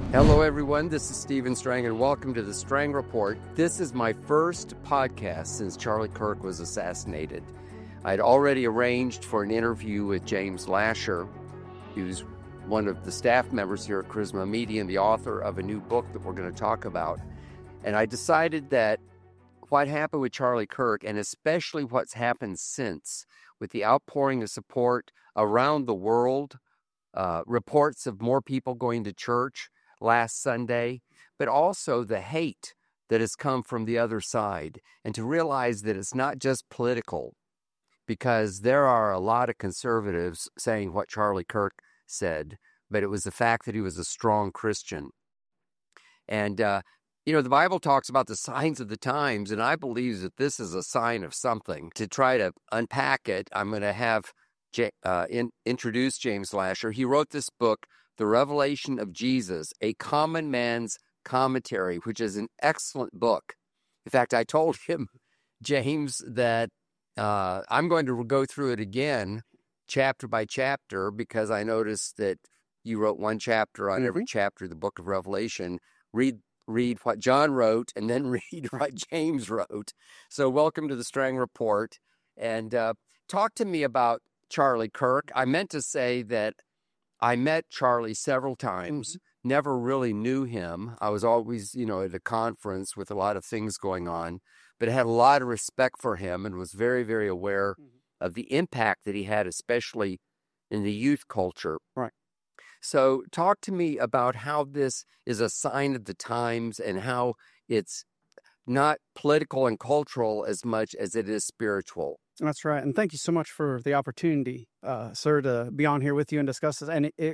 Hello, everyone. This is Stephen Strang, and welcome to the Strang Report. This is my first podcast since Charlie Kirk was assassinated. I'd already arranged for an interview with James Lasher, who's one of the staff members here at Charisma Media and the author of a new book that we're going to talk about. And I decided that what happened with Charlie Kirk, and especially what's happened since, with the outpouring of support around the world, reports of more people going to church last Sunday, but also the hate that has come from the other side, and to realize that it's not just political, because there are a lot of conservatives saying what Charlie Kirk said, but it was the fact that he was a strong Christian. And, the Bible talks about the signs of the times, and I believe that this is a sign of something. To try to unpack it, I'm going to have introduce James Lasher. He wrote this book, The Revelation of Jesus, A Common Man's Commentary, which is an excellent book. In fact, I told him, James, that I'm going to go through it again, chapter by chapter, because I noticed that you wrote one chapter on every chapter of the book of Revelation. Read what John wrote and then read what James wrote. So welcome to the Strang Report. And talk to me about Charlie Kirk. I meant to say that I met Charlie several times, never really knew him. I was always, at a conference with a lot of things going on, but had a lot of respect for him and was very, very aware of the impact that he had, especially in the youth culture. Right. So talk to me about how this is a sign of the times and how it's not political and cultural as much as it is spiritual. That's right. And thank you so much for the opportunity, sir, to be on here with you and discuss this. And it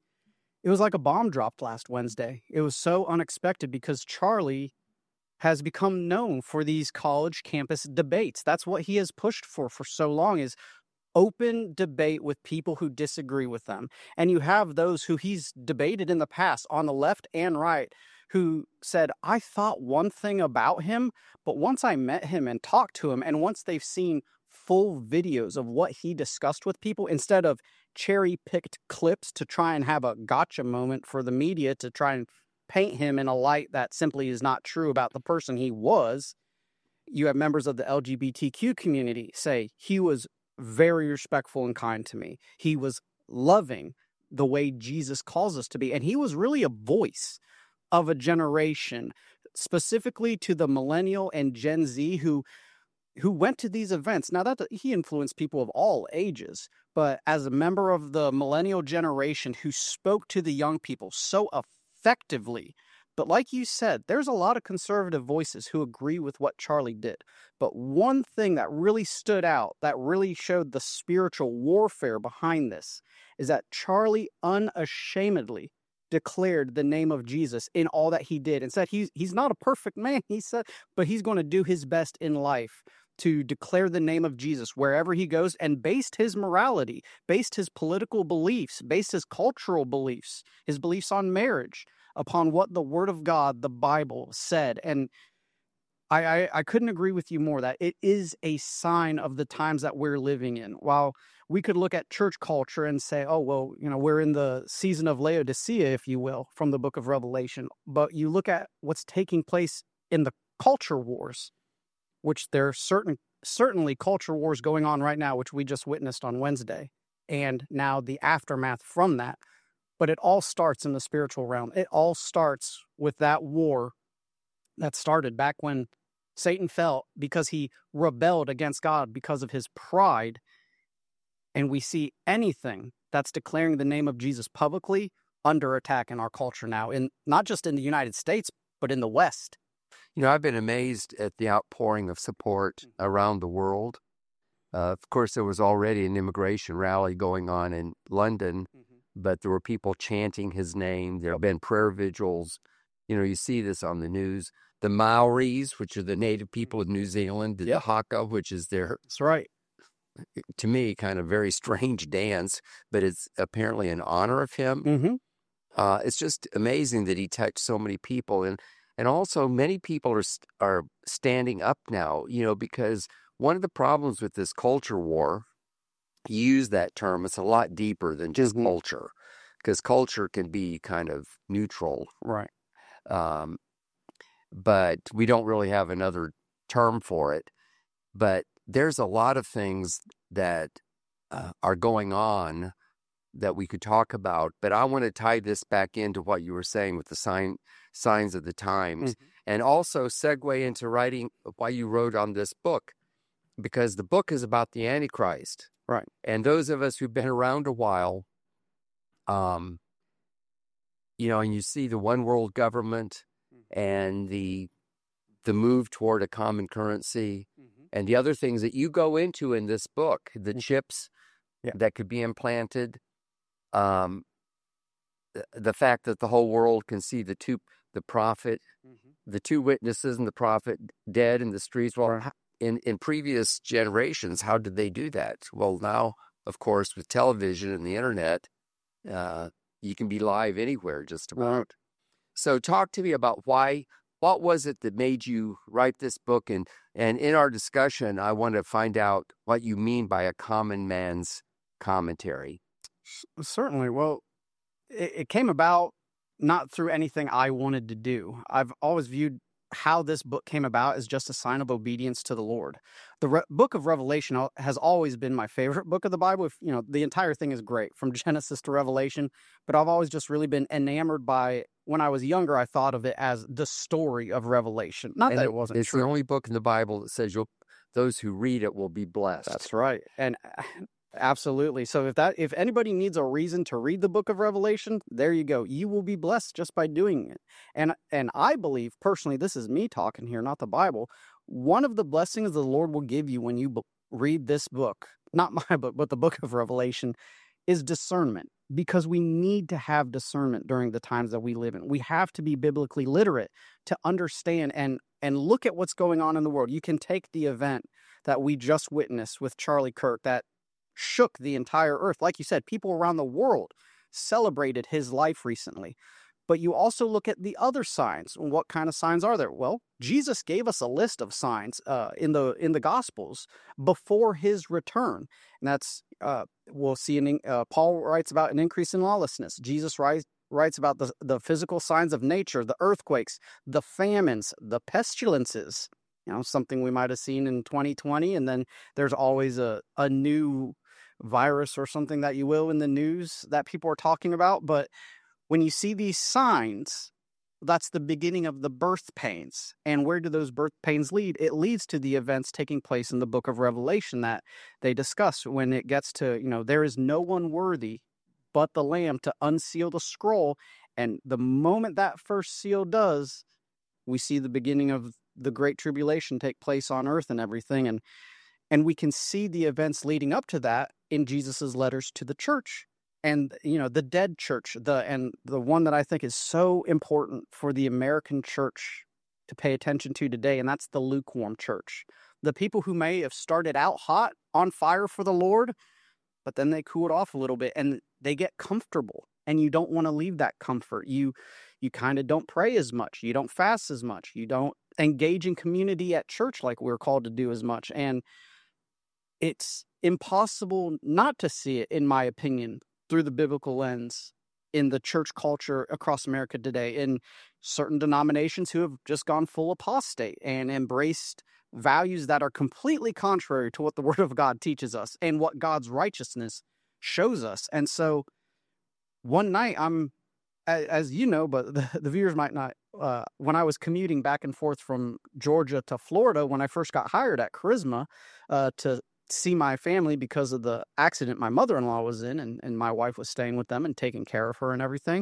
was like a bomb dropped last Wednesday. It was so unexpected because Charlie has become known for these college campus debates. That's what he has pushed for so long, is open debate with people who disagree with them. And you have those who he's debated in the past on the left and right who said, I thought one thing about him, but once I met him and talked to him, and once they've seen full videos of what he discussed with people, instead of cherry-picked clips to try and have a gotcha moment for the media to try and paint him in a light that simply is not true about the person he was, you have members of the LGBTQ community say, he was very respectful and kind to me. He was loving the way Jesus calls us to be. And he was really a voice of a generation, specifically to the millennial and Gen Z who went to these events. Now, that he influenced people of all ages, but as a member of the millennial generation who spoke to the young people so effectively. But like you said, there's a lot of conservative voices who agree with what Charlie did. But one thing that really stood out, that really showed the spiritual warfare behind this, is that Charlie unashamedly declared the name of Jesus in all that he did and said he's not a perfect man, he said, but he's going to do his best in life to declare the name of Jesus wherever he goes, and based his morality, based his political beliefs, based his cultural beliefs, his beliefs on marriage, upon what the Word of God, the Bible, said. And I couldn't agree with you more that it is a sign of the times that we're living in. While we could look at church culture and say, oh, well, we're in the season of Laodicea, if you will, from the book of Revelation. But you look at what's taking place in the culture wars, which there are certainly culture wars going on right now, which we just witnessed on Wednesday, and now the aftermath from that. But it all starts in the spiritual realm. It all starts with that war that started back when Satan fell because he rebelled against God because of his pride. And we see anything that's declaring the name of Jesus publicly under attack in our culture now, not just in the United States, but in the West. I've been amazed at the outpouring of support around the world. Of course, there was already an immigration rally going on in London, but there were people chanting his name. There have been prayer vigils. You see this on the news. The Maoris, which are the native people of New Zealand, the Haka, which is their, that's right, to me, kind of very strange dance, but it's apparently in honor of him. It's just amazing that he touched so many people. And also many people are standing up now, because one of the problems with this culture war, you use that term, it's a lot deeper than just culture. because culture can be kind of neutral. Right. But we don't really have another term for it. But there's a lot of things that are going on that we could talk about. But I want to tie this back into what you were saying with the signs of the times, and also segue into writing why you wrote on this book, because the book is about the Antichrist. Right. And those of us who've been around a while, and you see the one world government and the move toward a common currency, and the other things that you go into in this book, the chips that could be implanted, the fact that the whole world can see the prophet, the two witnesses and the prophet dead in the streets. Well, in previous generations, how did they do that? Well, now, of course, with television and the internet, you can be live anywhere just about. Right. So talk to me about what was it that made you write this book? And in our discussion, I want to find out what you mean by a common man's commentary. Certainly. Well, it came about not through anything I wanted to do. I've always viewed how this book came about as just a sign of obedience to the Lord. The book of Revelation has always been my favorite book of the Bible. The entire thing is great from Genesis to Revelation, but I've always just really been enamored by. When I was younger, I thought of it as the story of Revelation. Not that it wasn't it's true. The only book in the Bible that says those who read it will be blessed. That's right. And absolutely. So if anybody needs a reason to read the book of Revelation, there you go. You will be blessed just by doing it. And I believe personally, this is me talking here, not the Bible. One of the blessings the Lord will give you when you read this book, not my book, but the book of Revelation, is discernment, because we need to have discernment during the times that we live in. We have to be biblically literate to understand and look at what's going on in the world. You can take the event that we just witnessed with Charlie Kirk that shook the entire earth. Like you said, people around the world celebrated his life recently. But you also look at the other signs. What kind of signs are there? Well, Jesus gave us a list of signs in the Gospels before his return. And that's, we'll see, Paul writes about an increase in lawlessness. Jesus writes about the physical signs of nature, the earthquakes, the famines, the pestilences, something we might have seen in 2020. And then there's always a new virus or something that you will in the news that people are talking about. But when you see these signs, that's the beginning of the birth pains. And where do those birth pains lead? It leads to the events taking place in the book of Revelation that they discuss when it gets to, there is no one worthy but the Lamb to unseal the scroll. And the moment that first seal does, we see the beginning of the Great Tribulation take place on earth and everything. And we can see the events leading up to that in Jesus's letters to the church. And, the dead church, the one that I think is so important for the American church to pay attention to today, and that's the lukewarm church. The people who may have started out hot, on fire for the Lord, but then they cooled off a little bit and they get comfortable. And you don't want to leave that comfort. You kind of don't pray as much. You don't fast as much. You don't engage in community at church like we're called to do as much. And it's impossible not to see it, in my opinion, through the biblical lens in the church culture across America today, in certain denominations who have just gone full apostate and embraced values that are completely contrary to what the Word of God teaches us and what God's righteousness shows us. And so one night as you know, but the viewers might not, when I was commuting back and forth from Georgia to Florida, when I first got hired at Charisma to see my family because of the accident my mother-in-law was in, and my wife was staying with them and taking care of her and everything.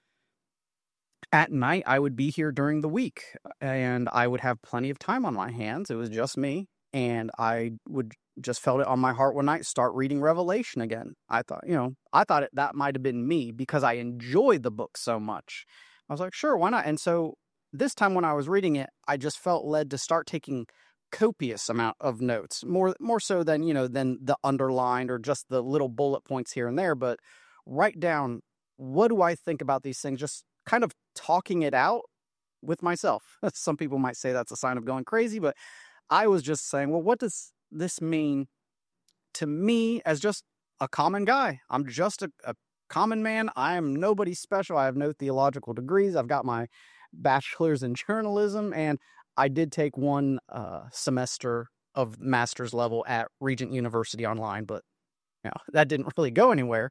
At night, I would be here during the week, and I would have plenty of time on my hands. It was just me, and I would just felt it on my heart one night, start reading Revelation again. I thought, that might have been me because I enjoyed the book so much. I was like, sure, why not? And so this time when I was reading it, I just felt led to start taking copious amount of notes, more so than the underlined or just the little bullet points here and there, but write down, what do I think about these things? Just kind of talking it out with myself. Some people might say that's a sign of going crazy, but I was just saying, well, what does this mean to me as just a common guy? I'm just a common man. I am nobody special. I have no theological degrees. I've got my bachelor's in journalism, and I did take one semester of master's level at Regent University online, but that didn't really go anywhere.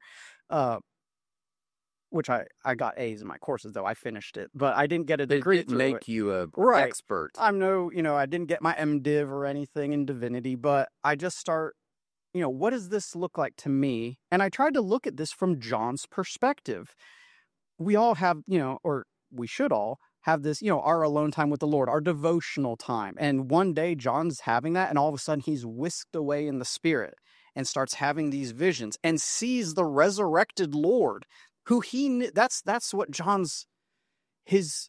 Which I got A's in my courses, though. I finished it, but I didn't get a degree. It didn't make you a expert. I'm I didn't get my MDiv or anything in divinity, but I just start, what does this look like to me? And I tried to look at this from John's perspective. We all have, or we should all have this, our alone time with the Lord, our devotional time. And one day John's having that, and all of a sudden he's whisked away in the spirit and starts having these visions and sees the resurrected Lord, who he knew. That's what John's, his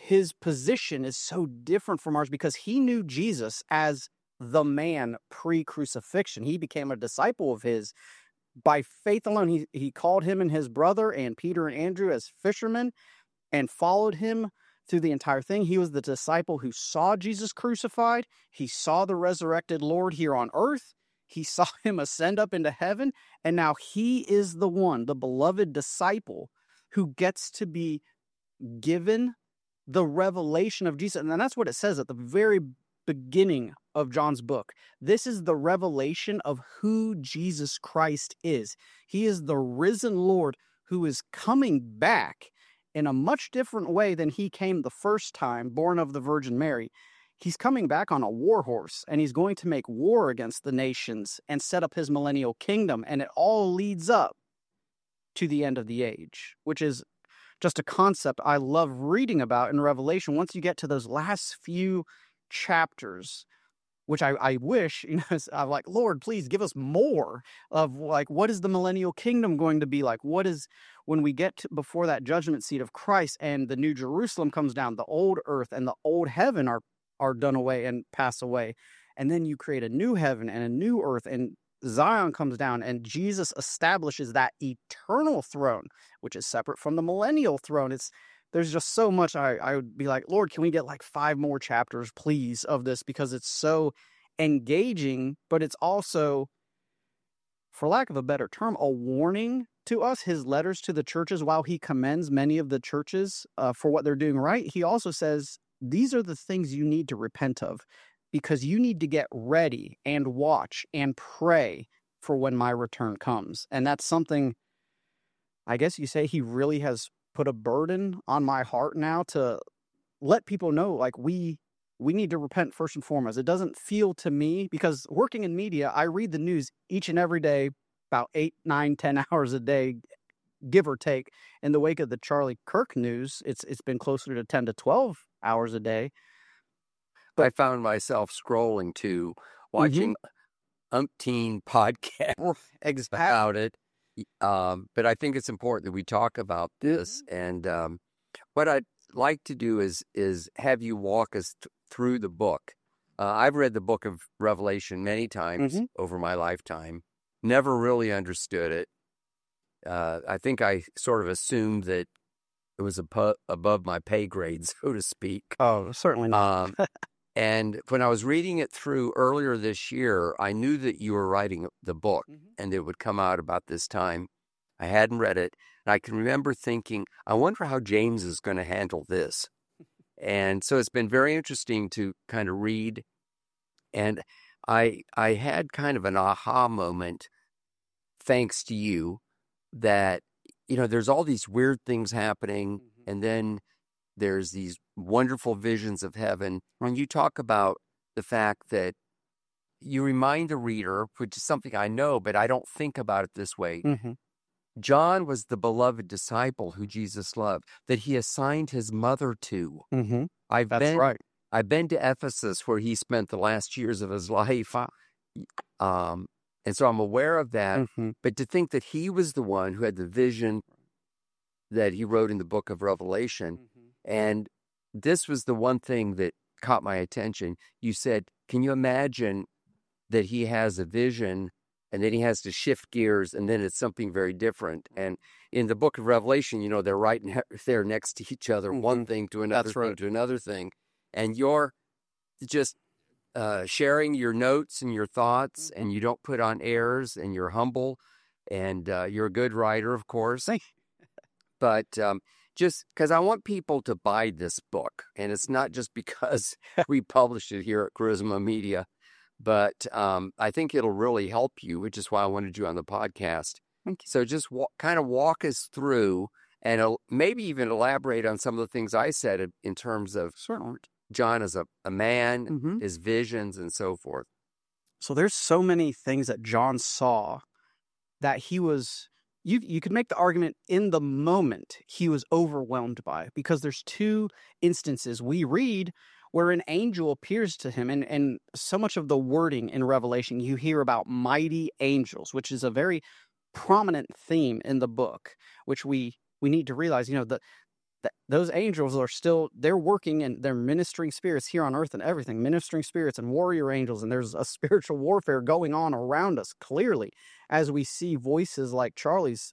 position is so different from ours, because he knew Jesus as the man pre-crucifixion. He became a disciple of his by faith alone. He called him and his brother and Peter and Andrew as fishermen and followed him through the entire thing. He was the disciple who saw Jesus crucified. He saw the resurrected Lord here on earth. He saw him ascend up into heaven. And now he is the one, the beloved disciple, who gets to be given the revelation of Jesus. And that's what it says at the very beginning of John's book. This is the revelation of who Jesus Christ is. He is the risen Lord who is coming back in a much different way than he came the first time, born of the Virgin Mary. He's coming back on a war horse, and he's going to make war against the nations and set up his millennial kingdom. And it all leads up to the end of the age, which is just a concept I love reading about in Revelation. Once you get to those last few chapters, which I wish, I'm like, Lord, please give us more of, like, what is the millennial kingdom going to be like? What is, when we get before that judgment seat of Christ and the new Jerusalem comes down, the old earth and the old heaven are done away and pass away. And then you create a new heaven and a new earth, and Zion comes down, and Jesus establishes that eternal throne, which is separate from the millennial throne. There's just so much. I would be like, Lord, can we get like 5 more chapters, please, of this? Because it's so engaging, but it's also, for lack of a better term, a warning to us. His letters to the churches, while he commends many of the churches for what they're doing right, he also says, these are the things you need to repent of, because you need to get ready and watch and pray for when my return comes. And that's something, I guess you say, he really has put a burden on my heart now to let people know, like, we need to repent first and foremost. It doesn't feel to me, because working in media, I read the news each and every day, about 8, 9, 10 hours a day, give or take. In the wake of the Charlie Kirk news, it's been closer to 10 to 12 hours a day. But I found myself scrolling to watching umpteen podcasts about it. But I think it's important that we talk about this. And what I'd like to do is have you walk us through the book. I've read the book of Revelation many times over my lifetime. Never really understood it. I think I sort of assumed that it was above my pay grade, so to speak. Oh, certainly not. And when I was reading it through earlier this year, I knew that you were writing the book and it would come out about this time. I hadn't read it. And I can remember thinking, I wonder how James is going to handle this. And so it's been very interesting to kind of read. And I had kind of an aha moment, thanks to you, that, there's all these weird things happening. And then there's these wonderful visions of heaven. When you talk about the fact that you remind the reader, which is something I know, but I don't think about it this way. John was the beloved disciple who Jesus loved, that he assigned his mother to. That's right. I've been to Ephesus, where he spent the last years of his life. And so I'm aware of that. But to think that he was the one who had the vision that he wrote in the book of Revelation. And this was the one thing that caught my attention. You said, can you imagine that he has a vision and then he has to shift gears and then it's something very different? And in the book of Revelation, they're right there next to each other, one thing to another thing to another thing. And you're just sharing your notes and your thoughts, and you don't put on airs, and you're humble. And you're a good writer, of course. Thank But just because I want people to buy this book, and it's not just because we published it here at Charisma Media, but I think it'll really help you, which is why I wanted you on the podcast. Thank you. So just kind of walk us through and maybe even elaborate on some of the things I said in terms of Certainly. John as a man, Mhm. his visions, and so forth. So there's so many things that John saw that he was, you could make the argument in the moment he was overwhelmed by, because there's two instances we read where an angel appears to him, and so much of the wording in Revelation, you hear about mighty angels, which is a very prominent theme in the book, which we need to realize, that those angels are still, they're working and they're ministering spirits here on earth and everything, ministering spirits and warrior angels. And there's a spiritual warfare going on around us clearly as we see voices like Charlie's,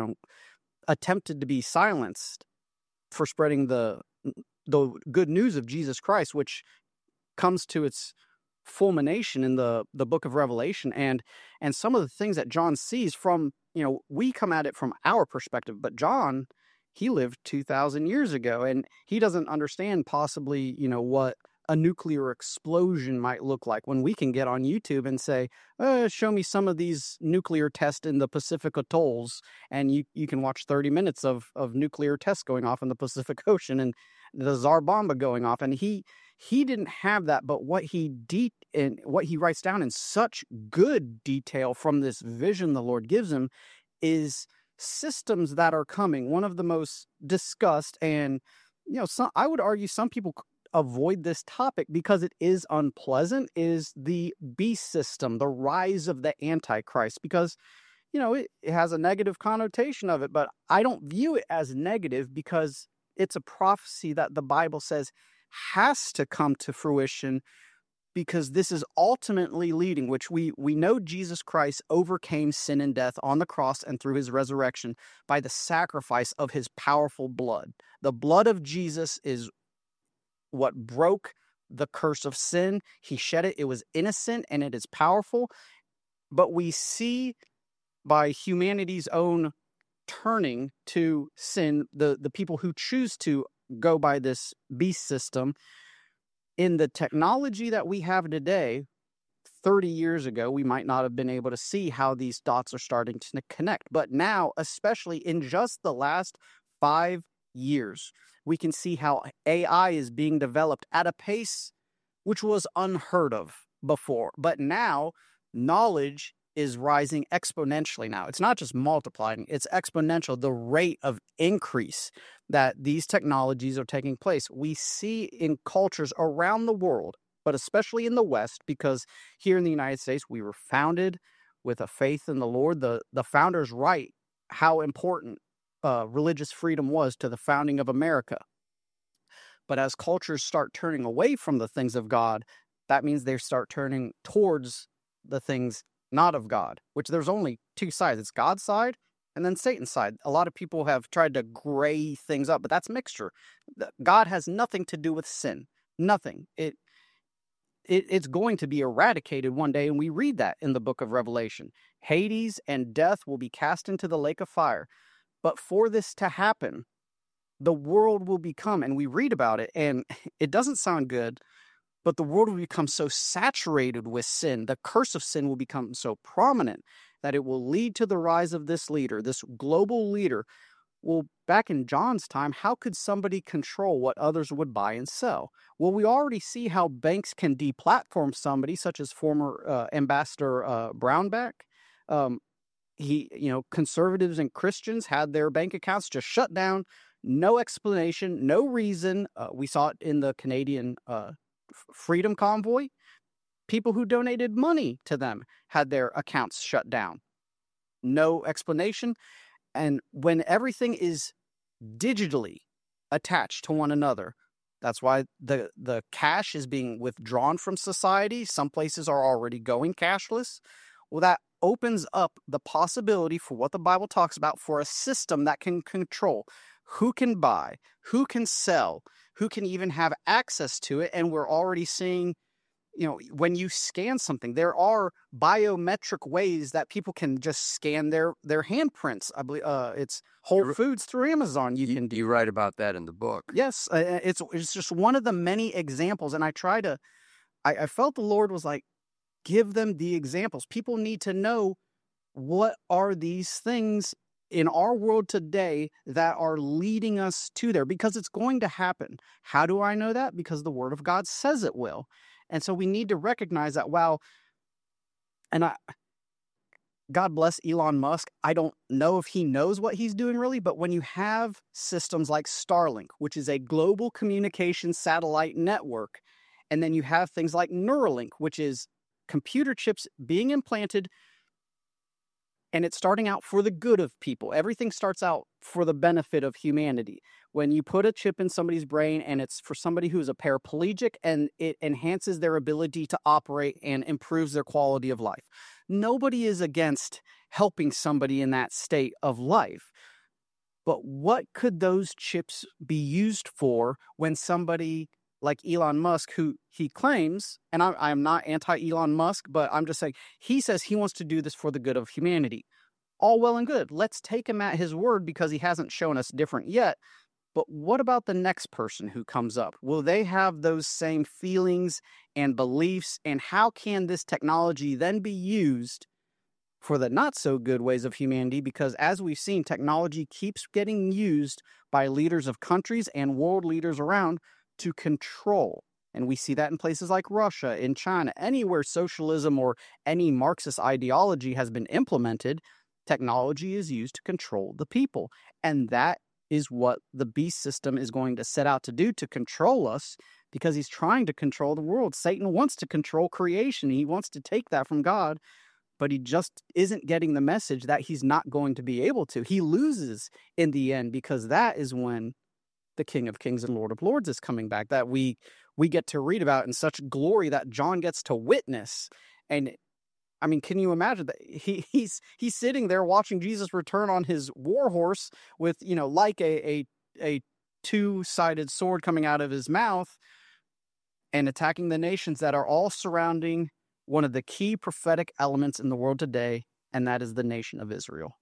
attempted to be silenced for spreading the good news of Jesus Christ, which comes to its fulmination in the book of Revelation. And some of the things that John sees from, we come at it from our perspective, but John, he lived 2,000 years ago, and he doesn't understand possibly, what a nuclear explosion might look like, when we can get on YouTube and say, show me some of these nuclear tests in the Pacific atolls, and you can watch 30 minutes of nuclear tests going off in the Pacific Ocean and the Tsar Bomba going off. And he didn't have that, but what he writes down in such good detail from this vision the Lord gives him is systems that are coming. One of the most discussed, and I would argue some people avoid this topic because it is unpleasant, is the beast system, the rise of the Antichrist, because it has a negative connotation of it, but I don't view it as negative because it's a prophecy that the Bible says has to come to fruition, because this is ultimately leading, which we know Jesus Christ overcame sin and death on the cross and through his resurrection by the sacrifice of his powerful blood. The blood of Jesus is what broke the curse of sin. He shed it. It was innocent and it is powerful. But we see by humanity's own turning to sin, the people who choose to go by this beast system, in the technology that we have today, 30 years ago, we might not have been able to see how these dots are starting to connect. But now, especially in just the last 5 years, we can see how AI is being developed at a pace which was unheard of before. But now, knowledge is rising exponentially now. It's not just multiplying, it's exponential, the rate of increase that these technologies are taking place. We see in cultures around the world, but especially in the West, because here in the United States, we were founded with a faith in the Lord. The founders write how important religious freedom was to the founding of America. But as cultures start turning away from the things of God, that means they start turning towards the things not of God, which there's only two sides. It's God's side and then Satan's side. A lot of people have tried to gray things up, but that's mixture. God has nothing to do with sin. Nothing. It's going to be eradicated one day, and we read that in the book of Revelation. Hades and death will be cast into the lake of fire. But for this to happen, the world will become, and we read about it, and it doesn't sound good, but the world will become so saturated with sin, the curse of sin will become so prominent that it will lead to the rise of this leader, this global leader. Well, back in John's time, how could somebody control what others would buy and sell? Well, we already see how banks can deplatform somebody, such as former Ambassador Brownback. Conservatives and Christians had their bank accounts just shut down, no explanation, no reason. We saw it in the Canadian Freedom Convoy. People who donated money to them had their accounts shut down. No explanation. And when everything is digitally attached to one another, that's why the cash is being withdrawn from society. Some places are already going cashless. Well, that opens up the possibility for what the Bible talks about, for a system that can control who can buy, who can sell, who can even have access to it. And we're already seeing when you scan something, there are biometric ways that people can just scan their handprints. I believe it's Whole Foods through Amazon. You can do. You write about that in the book. Yes, it's just one of the many examples, and I felt the Lord was like, give them the examples. People need to know what are these things in our world today that are leading us to there, because it's going to happen. How do I know that? Because the Word of God says it will. And so we need to recognize that, God bless Elon Musk. I don't know if he knows what he's doing really, but when you have systems like Starlink, which is a global communication satellite network, and then you have things like Neuralink, which is computer chips being implanted, and it's starting out for the good of people. Everything starts out for the benefit of humanity. When you put a chip in somebody's brain and it's for somebody who is a paraplegic, and it enhances their ability to operate and improves their quality of life. Nobody is against helping somebody in that state of life. But what could those chips be used for when somebody like Elon Musk, who he claims, and I'm not anti-Elon Musk, but I'm just saying, he says he wants to do this for the good of humanity. All well and good. Let's take him at his word, because he hasn't shown us different yet. But what about the next person who comes up? Will they have those same feelings and beliefs? And how can this technology then be used for the not so good ways of humanity? Because as we've seen, technology keeps getting used by leaders of countries and world leaders around to control. And we see that in places like Russia, in China, anywhere socialism or any Marxist ideology has been implemented, technology is used to control the people. And that is what the beast system is going to set out to do, to control us, because he's trying to control the world. Satan wants to control creation. He wants to take that from God, but he just isn't getting the message that he's not going to be able to. He loses in the end, because that is when the King of Kings and Lord of Lords is coming back, that we get to read about in such glory, that John gets to witness. And I mean, can you imagine that he's sitting there watching Jesus return on his war horse with, like a two-sided sword coming out of his mouth, and attacking the nations that are all surrounding one of the key prophetic elements in the world today, and that is the nation of Israel.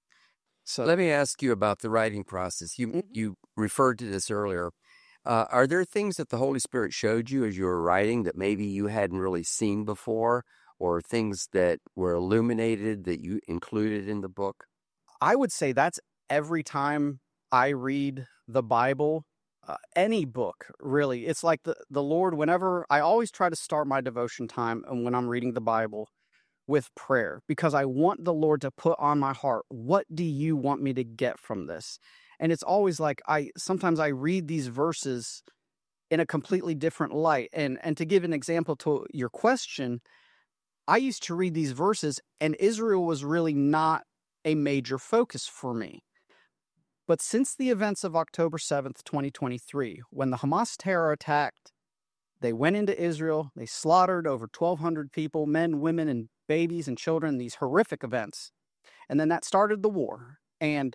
So let me ask you about the writing process. You referred to this earlier. Are there things that the Holy Spirit showed you as you were writing that maybe you hadn't really seen before, or things that were illuminated that you included in the book? I would say that's every time I read the Bible, any book, really. It's like the Lord, whenever I always try to start my devotion time, and when I'm reading the Bible, with prayer, because I want the Lord to put on my heart, what do you want me to get from this? And it's always like, sometimes I read these verses in a completely different light. And to give an example to your question, I used to read these verses, and Israel was really not a major focus for me. But since the events of October 7th, 2023, when the Hamas terror attacked, they went into Israel, they slaughtered over 1,200 people, men, women, and babies and children, these horrific events. And then that started the war. And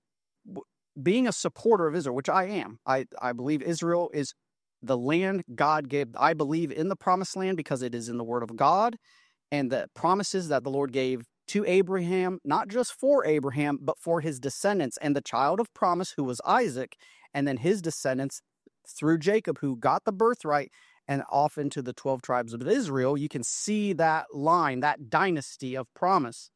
being a supporter of Israel, which I am, I believe Israel is the land God gave. I believe in the promised land because it is in the Word of God, and the promises that the Lord gave to Abraham, not just for Abraham, but for his descendants, and the child of promise, who was Isaac, and then his descendants through Jacob, who got the birthright, and off into the 12 tribes of Israel. You can see that line, that dynasty of promise.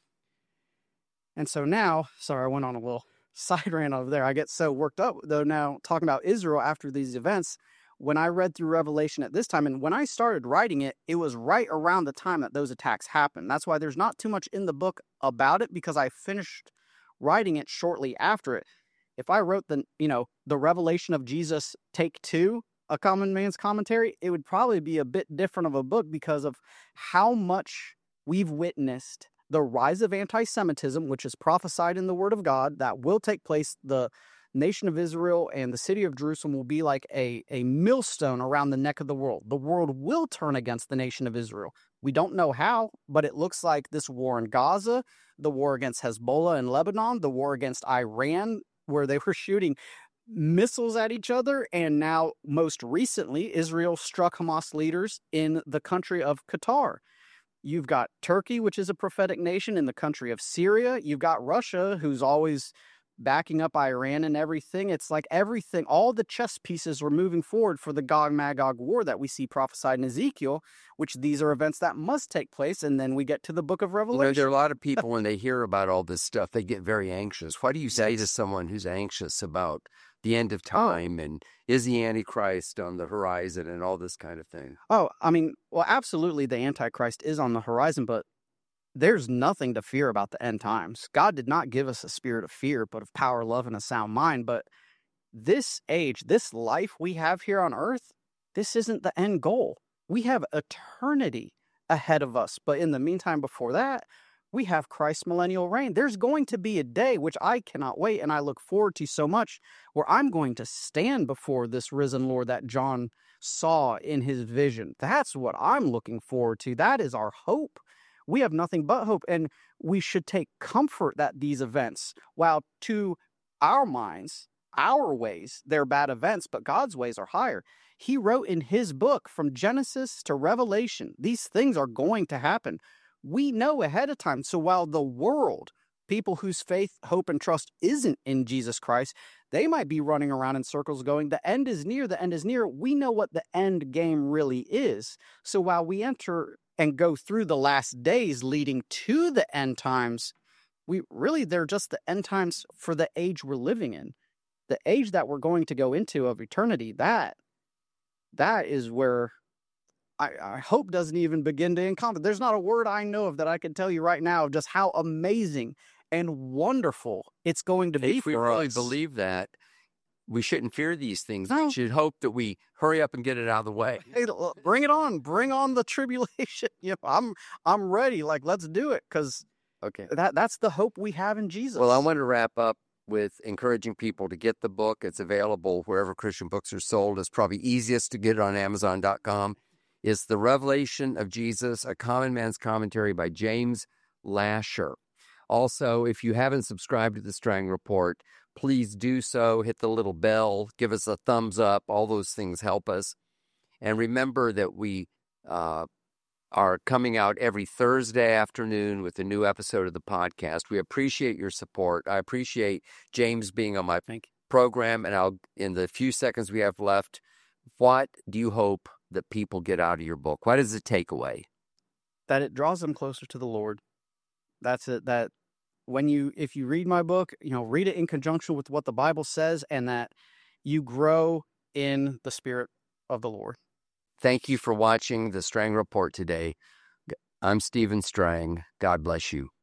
And so now, sorry, I went on a little side rant over there. I get so worked up, though, now talking about Israel after these events. When I read through Revelation at this time, and when I started writing it, it was right around the time that those attacks happened. That's why there's not too much in the book about it, because I finished writing it shortly after it. If I wrote the Revelation of Jesus Take 2, A Common Man's Commentary, it would probably be a bit different of a book, because of how much we've witnessed the rise of anti-Semitism, which is prophesied in the Word of God, that will take place. The nation of Israel and the city of Jerusalem will be like a millstone around the neck of the world. The world will turn against the nation of Israel. We don't know how, but it looks like this war in Gaza, the war against Hezbollah in Lebanon, the war against Iran, where they were shooting missiles at each other. And now, most recently, Israel struck Hamas leaders in the country of Qatar. You've got Turkey, which is a prophetic nation, in the country of Syria. You've got Russia, who's always backing up Iran and everything. It's like everything, all the chess pieces were moving forward for the Gog-Magog war that we see prophesied in Ezekiel, which these are events that must take place. And then we get to the book of Revelation. There are a lot of people, when they hear about all this stuff, they get very anxious. What do you say to someone who's anxious about the end of time and is the Antichrist on the horizon and all this kind of thing? Oh, I mean, well, absolutely the Antichrist is on the horizon, but there's nothing to fear about the end times. God did not give us a spirit of fear, but of power, love, and a sound mind. But this age, this life we have here on earth, this isn't the end goal. We have eternity ahead of us. But in the meantime, before that, we have Christ's millennial reign. There's going to be a day, which I cannot wait, and I look forward to so much, where I'm going to stand before this risen Lord that John saw in his vision. That's what I'm looking forward to. That is our hope. We have nothing but hope, and we should take comfort that these events, while to our minds, our ways, they're bad events, but God's ways are higher. He wrote in his book, from Genesis to Revelation, these things are going to happen. We know ahead of time. So while the world, people whose faith, hope, and trust isn't in Jesus Christ, they might be running around in circles going, the end is near, the end is near. We know what the end game really is. So while we enter and go through the last days leading to the end times, they're just the end times for the age we're living in. The age that we're going to go into of eternity, that is where I hope doesn't even begin to encompass. There's not a word I know of that I can tell you right now of just how amazing and wonderful it's going to be for us. If we really believe that, we shouldn't fear these things. No. We should hope that we hurry up and get it out of the way. Hey, bring it on. Bring on the tribulation. I'm ready. Like, let's do it, because that's the hope we have in Jesus. Well, I want to wrap up with encouraging people to get the book. It's available wherever Christian books are sold. It's probably easiest to get it on Amazon.com. It's The Revelation of Jesus, A Common Man's Commentary by James Lasher. Also, if you haven't subscribed to the Strang Report, please do so. Hit the little bell. Give us a thumbs up. All those things help us. And remember that we are coming out every Thursday afternoon with a new episode of the podcast. We appreciate your support. I appreciate James being on my program. And in the few seconds we have left, what do you hope that people get out of your book? What is the takeaway? That it draws them closer to the Lord. That's it. That if you read my book, read it in conjunction with what the Bible says, and that you grow in the Spirit of the Lord. Thank you for watching the Strang Report today. I'm Stephen Strang. God bless you.